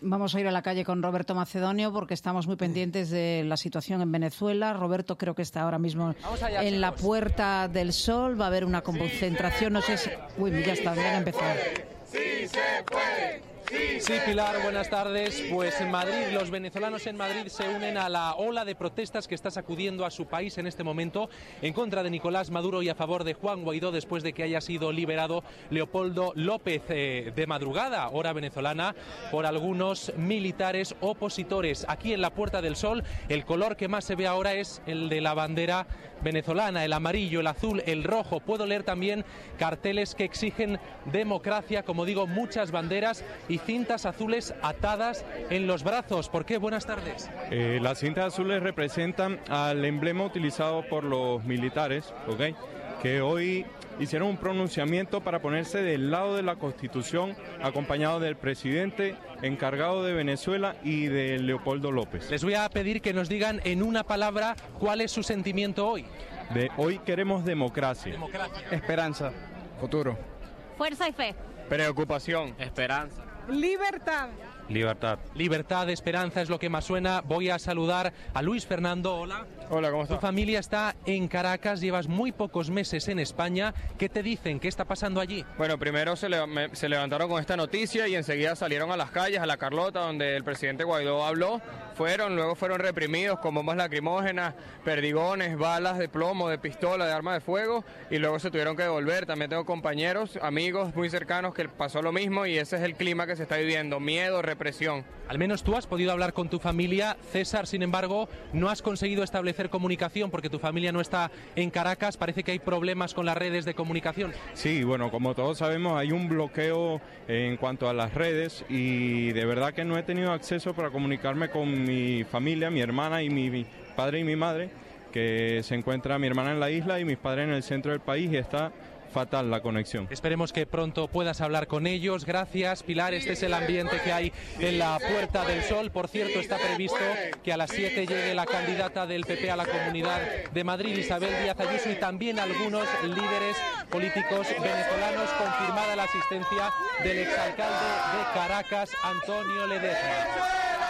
Vamos a ir a la calle con Roberto Macedonio porque estamos muy pendientes de la situación en Venezuela. Roberto creo que está ahora mismo en la Puerta del Sol. Va a haber una concentración, no sé si... Uy, ya está, ya han empezado. ¡Sí se puede! Sí, Pilar, buenas tardes. Pues en Madrid, los venezolanos en Madrid se unen a la ola de protestas que está sacudiendo a su país en este momento en contra de Nicolás Maduro y a favor de Juan Guaidó después de que haya sido liberado Leopoldo López de madrugada, hora venezolana, por algunos militares opositores. Aquí en la Puerta del Sol, el color que más se ve ahora es el de la bandera venezolana, el amarillo, el azul, el rojo. Puedo leer también carteles que exigen democracia, como digo, muchas banderas y cintas azules atadas en los brazos. ¿Por qué? Buenas tardes. Las cintas azules representan al emblema utilizado por los militares, ¿okay?, que hoy hicieron un pronunciamiento para ponerse del lado de la Constitución, acompañado del presidente encargado de Venezuela y de Leopoldo López. Les voy a pedir que nos digan en una palabra cuál es su sentimiento hoy. Hoy queremos democracia. Esperanza. Futuro. Fuerza y fe. Preocupación. Esperanza. Libertad. Libertad. Libertad, esperanza es lo que más suena. Voy a saludar a Luis Fernando. Hola. Hola, ¿cómo estás? Tu familia está en Caracas, llevas muy pocos meses en España. ¿Qué te dicen? ¿Qué está pasando allí? Bueno, primero se levantaron con esta noticia y enseguida salieron a las calles, a La Carlota, donde el presidente Guaidó habló. Luego fueron reprimidos con bombas lacrimógenas, perdigones, balas de plomo, de pistola, de arma de fuego, y luego se tuvieron que devolver. También tengo compañeros, amigos muy cercanos que pasó lo mismo, y ese es el clima que se está viviendo: miedo, represión. Al menos tú has podido hablar con tu familia. César, sin embargo, no has conseguido establecer comunicación porque tu familia no está en Caracas. Parece que hay problemas con las redes de comunicación. Sí, bueno, como todos sabemos, hay un bloqueo en cuanto a las redes y de verdad que no he tenido acceso para comunicarme con mi familia, mi hermana y mi padre y mi madre, que se encuentra mi hermana en la isla y mis padres en el centro del país, y está fatal la conexión. Esperemos que pronto puedas hablar con ellos. Gracias, Pilar. Este es el ambiente que hay en la Puerta del Sol. Por cierto, está previsto que a las 7 llegue la candidata del PP a la Comunidad de Madrid, Isabel Díaz Ayuso, y también algunos líderes políticos venezolanos. Confirmada la asistencia del exalcalde de Caracas, Antonio Ledezma.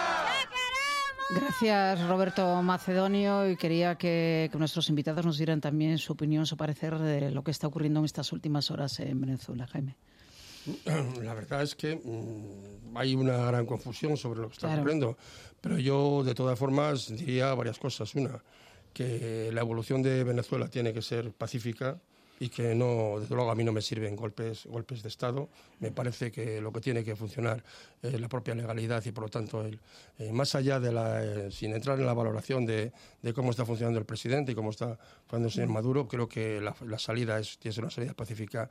Gracias, Roberto Macedonio, y quería que nuestros invitados nos dieran también su opinión, su parecer de lo que está ocurriendo en estas últimas horas en Venezuela. Jaime. La verdad es que hay una gran confusión sobre lo que está ocurriendo, pero yo de todas formas diría varias cosas. Una, que la evolución de Venezuela tiene que ser pacífica y que no, desde luego a mí no me sirven golpes de Estado. Me parece que lo que tiene que funcionar es la propia legalidad y por lo tanto más allá de sin entrar en la valoración de cómo está funcionando el presidente y cómo está funcionando el señor Maduro, creo que la salida tiene que ser una salida pacífica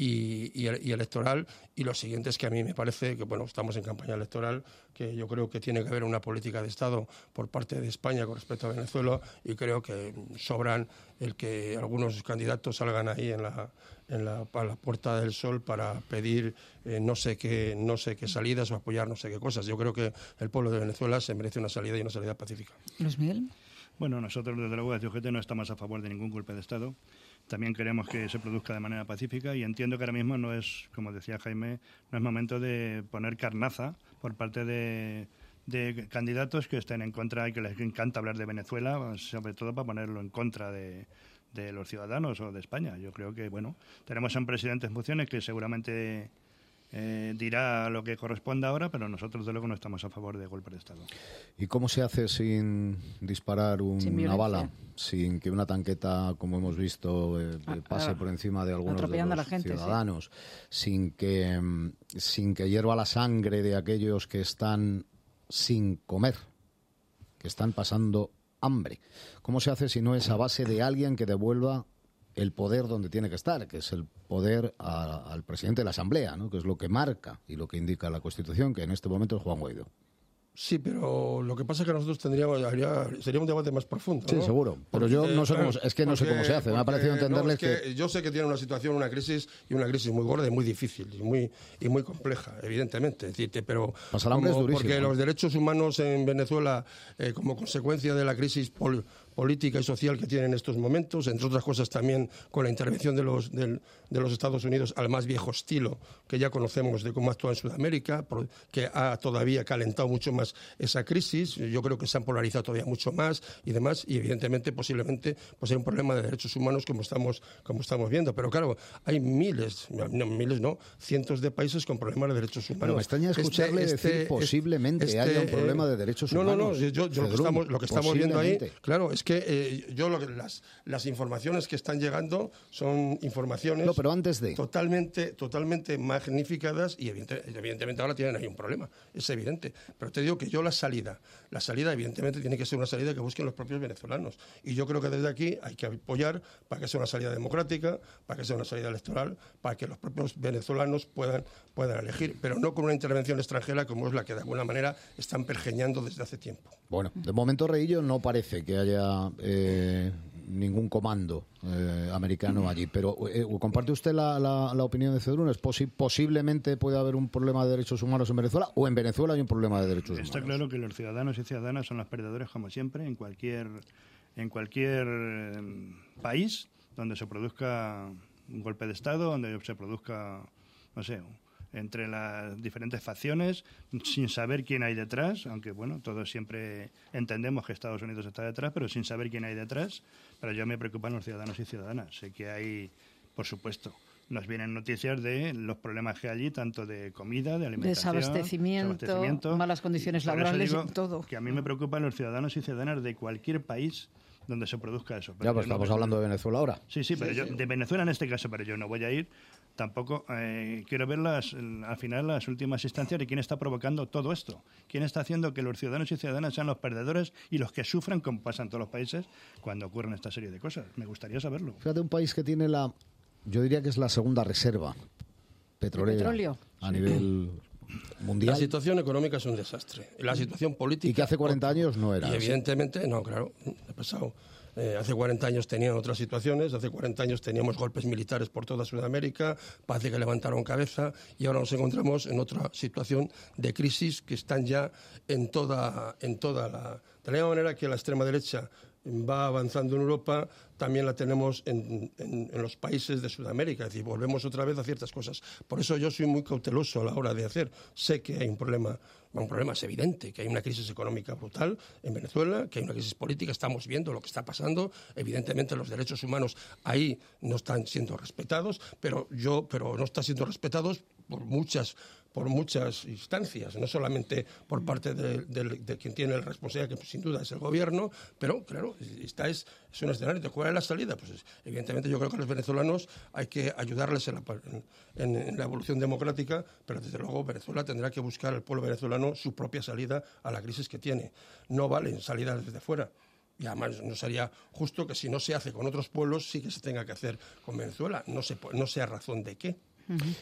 y electoral. Y lo siguiente es que a mí me parece que, bueno, estamos en campaña electoral, que yo creo que tiene que haber una política de Estado por parte de España con respecto a Venezuela, y creo que sobran el que algunos candidatos salgan ahí a la Puerta del Sol para pedir no sé qué salidas o apoyar no sé qué cosas. Yo creo que el pueblo de Venezuela se merece una salida y una salida pacífica. Luis Miguel. Bueno, nosotros desde luego desde UGT no estamos a favor de ningún golpe de Estado. También queremos que se produzca de manera pacífica, y entiendo que ahora mismo no es, como decía Jaime, no es momento de poner carnaza por parte de candidatos que estén en contra y que les encanta hablar de Venezuela, sobre todo para ponerlo en contra de los ciudadanos o de España. Yo creo que, bueno, tenemos a un presidente en funciones que seguramente dirá lo que corresponda ahora, pero nosotros de luego no estamos a favor de golpe de Estado. ¿Y cómo se hace sin disparar una bala, sin que una tanqueta, como hemos visto, pase por encima de algunos de los ciudadanos, sin que hierva la sangre de aquellos que están sin comer, que están pasando hambre? ¿Cómo se hace si no es a base de alguien que devuelva el poder donde tiene que estar, que es el poder al presidente de la Asamblea, ¿no?, que es lo que marca y lo que indica la Constitución, que en este momento es Juan Guaidó? Sí, pero lo que pasa es que nosotros sería un debate más profundo, ¿no? Sí, seguro. Pero yo no sé cómo, sé cómo se hace. Me ha parecido entenderles que yo sé que tiene una situación, una crisis muy gorda y muy difícil y muy compleja, evidentemente. Pero pasar hambre es durísimo, porque los derechos humanos en Venezuela, como consecuencia de la crisis política y social que tiene en estos momentos, entre otras cosas también con la intervención de los Estados Unidos al más viejo estilo que ya conocemos de cómo actúa en Sudamérica, que ha todavía calentado mucho más esa crisis. Yo creo que se han polarizado todavía mucho más y demás, y evidentemente posiblemente pues hay un problema de derechos humanos como estamos viendo. Pero claro, hay cientos de países con problemas de derechos humanos. Pero me extraña escucharle decir posiblemente haya un problema de derechos humanos. Yo lo que estamos viendo ahí, claro, es que las informaciones que están llegando son informaciones pero antes de totalmente magnificadas, y evidentemente ahora tienen ahí un problema, es evidente. Pero te digo que yo la salida evidentemente tiene que ser una salida que busquen los propios venezolanos, y yo creo que desde aquí hay que apoyar para que sea una salida democrática, para que sea una salida electoral, para que los propios venezolanos puedan elegir, pero no con una intervención extranjera como es la que de alguna manera están pergeñando desde hace tiempo. Bueno, de momento, Reillo, no parece que haya ningún comando americano allí, pero ¿comparte usted la opinión de Cedrún? ¿Es posiblemente puede haber un problema de derechos humanos en Venezuela, o en Venezuela hay un problema de derechos humanos? Está claro que los ciudadanos y ciudadanas son los perdedores, como siempre, en cualquier país donde se produzca un golpe de Estado, donde se produzca, no sé, entre las diferentes facciones, sin saber quién hay detrás, aunque bueno, todos siempre entendemos que Estados Unidos está detrás, pero sin saber quién hay detrás. Pero yo me preocupan los ciudadanos y ciudadanas. Sé que hay, por supuesto, nos vienen noticias de los problemas que hay allí, tanto de comida, de alimentación, desabastecimiento, malas condiciones laborales, todo. Que a mí me preocupan los ciudadanos y ciudadanas de cualquier país donde se produzca eso. Pero pues estamos hablando de Venezuela ahora. Sí, pero yo de Venezuela en este caso, pero yo no voy a ir. Tampoco quiero ver al final las últimas instancias de quién está provocando todo esto. Quién está haciendo que los ciudadanos y ciudadanas sean los perdedores y los que sufran, como pasa en todos los países, cuando ocurren esta serie de cosas. Me gustaría saberlo. Fíjate, un país que tiene yo diría que es la segunda reserva petrolera a nivel mundial. La situación económica es un desastre. La situación política... Y que hace 40 años no era. Y evidentemente, no, claro, ha pasado... hace 40 años tenían otras situaciones, hace 40 años teníamos golpes militares por toda Sudamérica, parece que levantaron cabeza, y ahora nos encontramos en otra situación de crisis que están ya en toda la... De la misma manera que la extrema derecha va avanzando en Europa, también la tenemos en los países de Sudamérica, es decir, volvemos otra vez a ciertas cosas. Por eso yo soy muy cauteloso a la hora de hacer. Sé que hay un problema es evidente, que hay una crisis económica brutal en Venezuela, que hay una crisis política, estamos viendo lo que está pasando, evidentemente los derechos humanos ahí no están siendo respetados, pero no están siendo respetados por muchas instancias, no solamente por parte de quien tiene la responsabilidad, que sin duda es el gobierno, pero claro, esta es un escenario. ¿Cuál es la salida? Pues evidentemente yo creo que a los venezolanos hay que ayudarles en la evolución democrática, pero desde luego Venezuela tendrá que buscar al pueblo venezolano su propia salida a la crisis que tiene. No valen salidas desde fuera. Y además no sería justo que si no se hace con otros pueblos sí que se tenga que hacer con Venezuela. No sé a razón de qué.